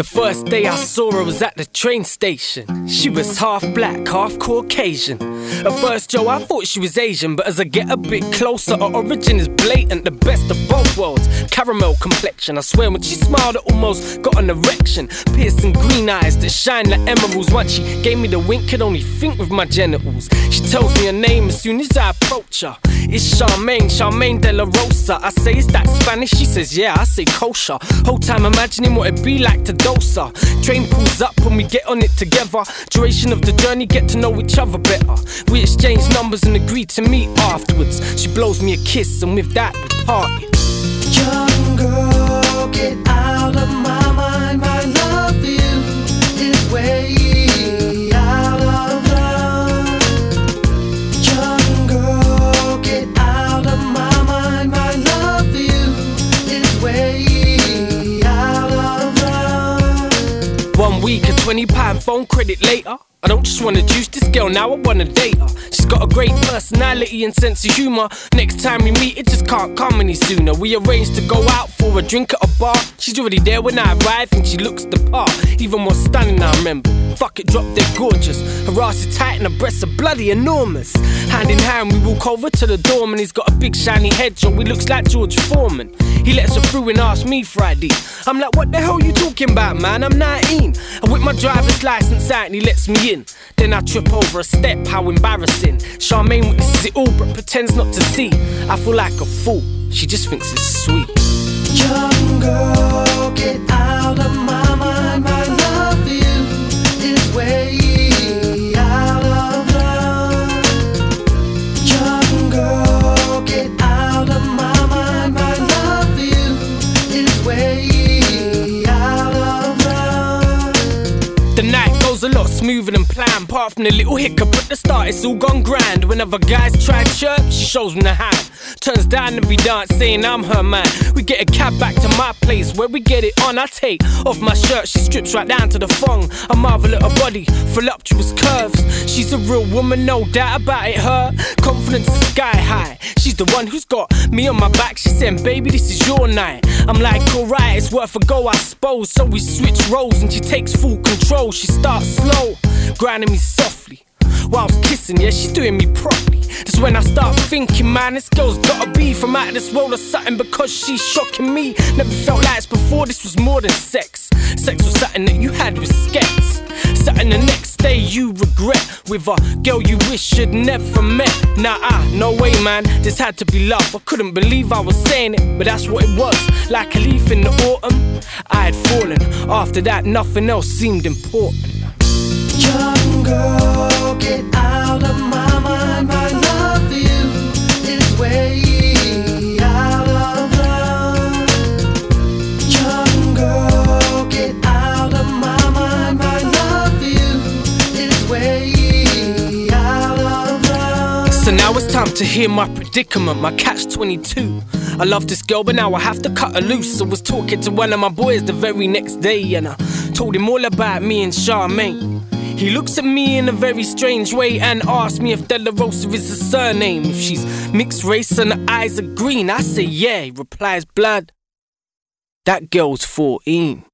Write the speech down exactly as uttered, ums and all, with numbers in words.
The first day I saw her was at the train station. She was half black, half Caucasian. At first, Joe, I thought she was Asian, but as I get a bit closer, her origin is blatant, the best of both worlds. Caramel complexion, I swear when she smiled, I almost got an erection. Piercing green eyes that shine like emeralds. Once she gave me the wink, could only think with my genitals. She tells me her name as soon as I approach her. It's Charmaine, Charmaine de la Rosa. I say, is that Spanish? She says, yeah, I say kosher. Whole time imagining what it'd be like to dose her. Train pulls up and we get on it together. Duration of the journey, get to know each other better. We exchange numbers and agree to meet afterwards. She blows me a kiss and with that we parted. Young girl, get out of my mind. My love for you is way out of line. Young girl, get out of my mind. My love for you is way out of line. One week and twenty pound phone credit later. I don't just wanna juice this girl, now I wanna date her. She's got a great personality and sense of humour. Next time we meet, it just can't come any sooner. We arranged to go out for a drink at a bar. She's already there when I arrive and she looks the part. Even more stunning, I remember. Fuck it, drop dead gorgeous. Her ass is tight and her breasts are bloody enormous. Hand in hand, we walk over to the dorm and he's got a big shiny head, so he looks like George Foreman. He lets her through and asks me for I D. I'm like, what the hell you talking about, man? I'm nineteen. I whip my driver's license out and he lets me in. Then I trip over a step, how embarrassing. Charmaine witnesses it all but pretends not to see. I feel like a fool, she just thinks it's sweet. Young girl, get out of my mind. My love for you is way out of line. Young girl, get out of my mind. My love for you is way out of line. The night goes a lot smoother than planned. Apart from the little hiccup at the start, it's all gone grand. Whenever guys try to chirp, she shows me the hand. Turns down every dance saying I'm her man. We get a cab back to my place where we get it on. I take off my shirt, she strips right down to the thong. I marvel at her body, voluptuous curves. She's a real woman, no doubt about it, her confidence is sky high. She's the one who's got me on my back. She said, baby, this is your night. I'm like, alright, it's worth a go, I suppose. So we switch roles and she takes full control. She starts slow, grinding me softly whilst kissing, yeah, she's doing me properly. That's when I start thinking, man, this girl's gotta be from out of this world or something, because she's shocking me. Never felt like this before, this was more than sex. Sex was something that you had with skets, something the next day you regret. With a girl you wish you'd never met. Nah, ah, no way, man, this had to be love. I couldn't believe I was saying it, but that's what it was. Like a leaf in the autumn, I had fallen. After that, nothing else seemed important. Young girl, get out of my mind. My love for you is way out of line. Young girl, get out of my mind. My love for you is way out of line. So now it's time to hear my predicament, my catch twenty-two. I love this girl, but now I have to cut her loose. I was talking to one of my boys the very next day, and I told him all about me and Charmaine. He looks at me in a very strange way and asks me if De La Rosa is a surname. If she's mixed race and her eyes are green, I say yeah. He replies, blood, that girl's fourteen.